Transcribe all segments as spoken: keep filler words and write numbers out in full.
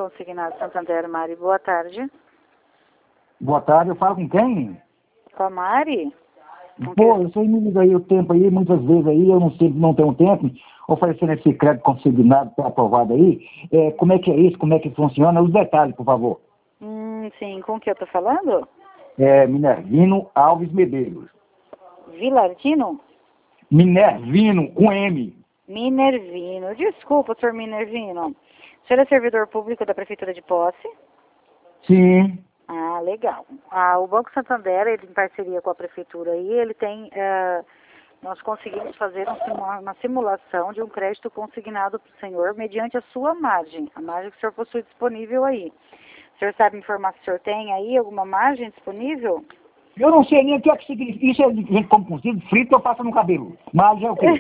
Consignado Santander, Mari. Boa tarde. Boa tarde, eu falo com quem? Com a Mari? Com Pô, que... eu sei me liga aí o tempo aí, muitas vezes aí, eu não sei, não tenho tempo, oferecendo esse crédito consignado para aprovado aí. É, como é que é isso? Como é que funciona? Os detalhes, por favor. Hum, sim, com que eu tô falando? É Minervino Alves Medeiros. Vilardino? Minervino, com M. Minervino. Desculpa, senhor Minervino. O senhor é servidor público da Prefeitura de Posse? Sim. Ah, legal. Ah, o Banco Santander, ele, em parceria com a Prefeitura aí, ele tem... eh, nós conseguimos fazer um simu- uma simulação de um crédito consignado para o senhor mediante a sua margem, a margem que o senhor possui disponível aí. O senhor sabe informar se o senhor tem aí alguma margem disponível? Eu não sei nem o que é que significa. Isso é gente como consigo, frito eu passo no cabelo. Mas é o quê?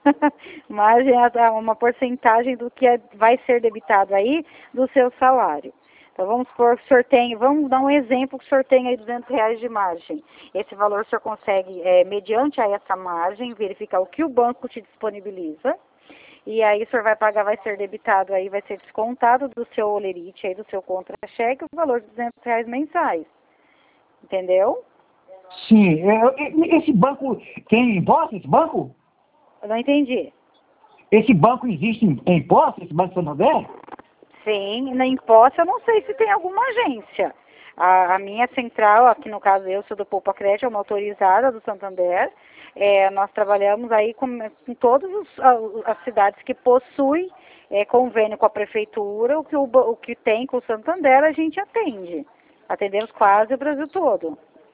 Margem é uma porcentagem do que é, vai ser debitado aí do seu salário. Então vamos supor que o senhor tem, vamos dar um exemplo que o senhor tem aí duzentos reais de margem. Esse valor o senhor consegue, é, mediante a essa margem, verificar o que o banco te disponibiliza. E aí o senhor vai pagar, vai ser debitado aí, vai ser descontado do seu olerite aí, do seu contra-cheque, o valor de duzentos reais mensais. Entendeu? Sim. É, esse banco tem imposto, esse banco? Eu não entendi. Esse banco existe em, em posse, esse Banco Santander? Sim, na imposta eu não sei se tem alguma agência. A, a minha central, aqui no caso eu sou do Poupa Crédito, é uma autorizada do Santander. É, nós trabalhamos aí com, com todas os, a, as cidades que possuem é, convênio com a prefeitura, o que, o, o que tem com o Santander a gente atende. Atendemos quase o Brasil todo.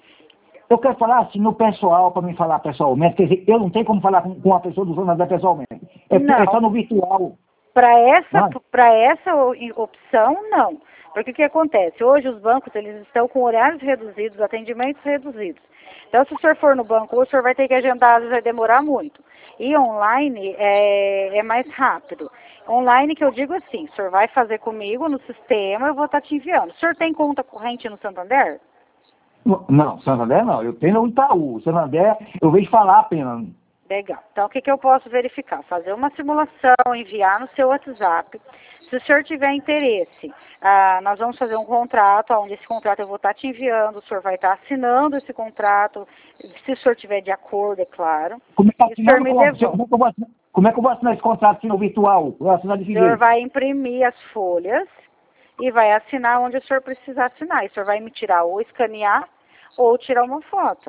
Eu quero falar assim no pessoal, para me falar pessoalmente, quer dizer, eu não tenho como falar com, com a pessoa do Santander pessoalmente. É, é só Não. no virtual. Para essa, Não. para essa opção, não. Porque o que acontece? Hoje os bancos eles estão com horários reduzidos, atendimentos reduzidos. Então, se o senhor for no banco, o senhor vai ter que agendar, às vezes vai demorar muito. E online é, é mais rápido. Online que eu digo assim, o senhor vai fazer comigo no sistema, eu vou estar te enviando. O senhor tem conta corrente no Santander? Não, Santander não. Eu tenho no Itaú. Santander, eu vejo falar apenas. Legal. Então, o que, que eu posso verificar? Fazer uma simulação, enviar no seu WhatsApp. Se o senhor tiver interesse, ah, nós vamos fazer um contrato, onde esse contrato eu vou estar te enviando, o senhor vai estar assinando esse contrato, se o senhor tiver de acordo, é claro. Como é que, E o senhor assinando, me como, devolve. como, é que eu vou assinar, como é que eu vou assinar esse contrato assim no virtual? Eu vou assinar O desse senhor jeito. vai imprimir as folhas e vai assinar onde o senhor precisar assinar. E o senhor vai me tirar ou escanear ou tirar uma foto.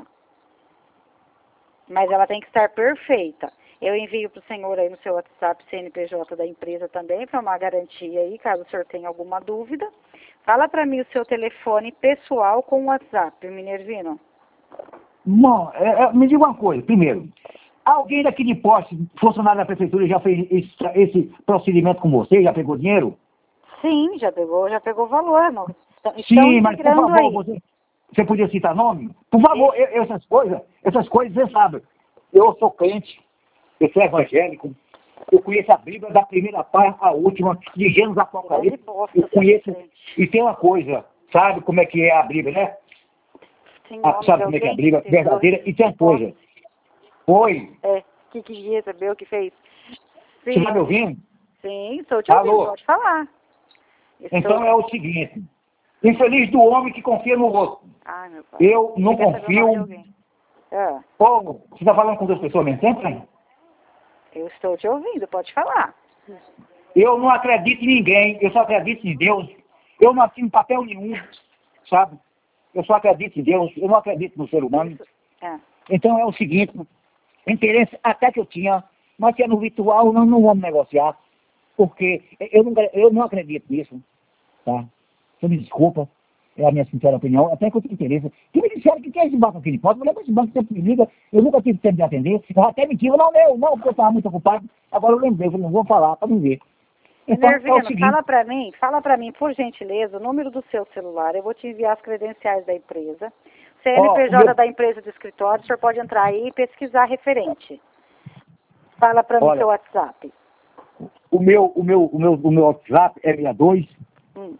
Mas ela tem que estar perfeita. Eu envio para o senhor aí no seu WhatsApp C N P J da empresa também, para uma garantia aí, caso o senhor tenha alguma dúvida. Fala para mim o seu telefone pessoal com o WhatsApp, Minervino. Bom, é, é, me diga uma coisa, primeiro. Alguém daqui de Posse, funcionário da prefeitura, já fez esse, esse procedimento com você? Já pegou dinheiro? Sim, já pegou, já pegou valor, não. Estão, estão Sim, mas por integrando favor, aí. você, você podia citar nome? Por favor, Ixi, eu- eu- essas coisas, essas coisas você sabe. Eu sou crente, eu sou evangélico, eu conheço a Bíblia da primeira parte à última, de Gênesis a grande Apocalipse. bosta, Eu conheço, gente. e tem uma coisa, sabe como é que é a Bíblia, né? Tem Ah, nome de sabe como é que é a alguém que Bíblia precisou verdadeira? E tem uma posse. coisa. Oi, É, que que recebeu, que fez? você está me Sim, ouvindo? sim, estou te ouvindo, Alô? pode falar. Estou... Então é o seguinte, infeliz do homem que confia no outro. Ai, meu pai. Eu Você não quer saber o nome de confio. alguém? Ah, Pô, você está falando com duas pessoas ao mesmo tempo, né? eu estou te ouvindo, pode falar. Eu não acredito em ninguém, eu só acredito em Deus. Eu não assino papel nenhum, sabe? Eu só acredito em Deus, eu não acredito no ser humano. Isso. É. Então é o seguinte, interesse até que eu tinha, mas se é no virtual, nós não vamos negociar, porque eu não, eu não acredito nisso, tá? Você me desculpa, é a minha sincera opinião, até que eu tenho interesse. Que me disseram que quer esse banco aqui de Posse, mas esse banco sempre me liga, eu nunca tive tempo de atender, eu até me digo, não, meu, não, porque eu estava muito ocupado, agora eu lembrei, eu falei, não vou falar para não ver. Então, é o Nervino, seguinte, fala pra mim, fala pra mim, por gentileza, o número do seu celular, eu vou te enviar as credenciais da empresa. ó, o C N P J meu, da empresa do escritório, o senhor pode entrar aí e pesquisar referente. Fala pra mim seu olha, WhatsApp. o meu, o meu, o meu, o meu WhatsApp é sessenta e dois, Hum,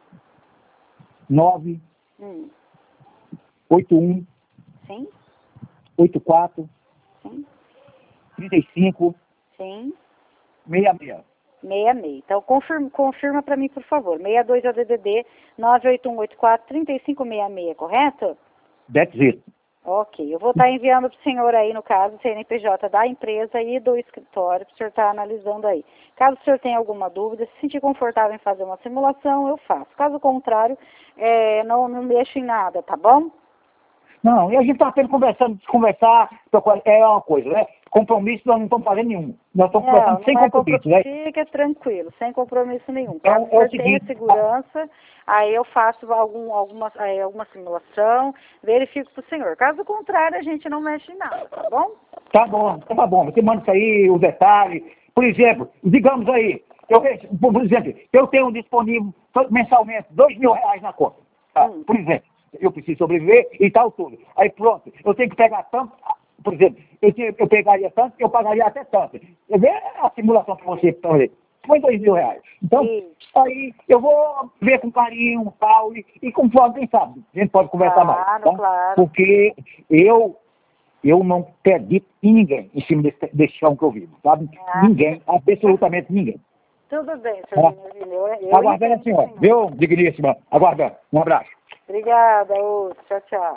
nove, hum. oitenta e um, Sim, oitenta e quatro, sim, trinta e cinco, sim. sessenta e seis. seis seis. Então, confirma, confirma para mim, por favor. sessenta e dois é o D D D, nove oito um oito quatro, três cinco seis seis, correto? That's it. Ok, eu vou estar enviando para o senhor aí, no caso, o C N P J da empresa e do escritório, para o senhor estar analisando aí. Caso o senhor tenha alguma dúvida, se sentir confortável em fazer uma simulação, eu faço. Caso contrário, é, não, não mexo em nada, tá bom? Não, e a gente está apenas conversando, conversar, é uma coisa, né? Compromisso nós não estamos fazendo nenhum. Nós estamos conversando Não, sem não é compromisso, né? Fica tranquilo, sem compromisso nenhum. Então, Caso é o você tenha seguinte, segurança, aí eu faço algum, alguma, aí, alguma simulação, verifico para o senhor. Caso contrário, a gente não mexe em nada, tá bom? Tá bom, tá bom. Você manda isso aí, os detalhes. Por exemplo, digamos aí, eu, por exemplo, eu tenho disponível mensalmente dois mil reais na conta. Tá? Hum. Por exemplo, eu preciso sobreviver e tal tudo. Aí pronto, eu tenho que pegar tanto, por exemplo, eu, tenho, eu pegaria tanto, eu pagaria até tanto. Eu vejo a simulação para você, para ver. Foi dois mil reais. Então, Isso. aí eu vou ver com carinho, tal, e, e conforme, quem sabe, a gente pode conversar Claro, mais. Tá? claro. Porque eu, eu não acredito em ninguém em cima desse, desse chão que eu vivo, sabe? Ah, Ninguém, absolutamente ninguém. Tudo bem, Tá? senhor Virgínio. Eu, eu Aguardando a entendo, senhora, senhor. viu, digníssima? Aguardando. Um abraço. Obrigada, outro. Tchau, tchau.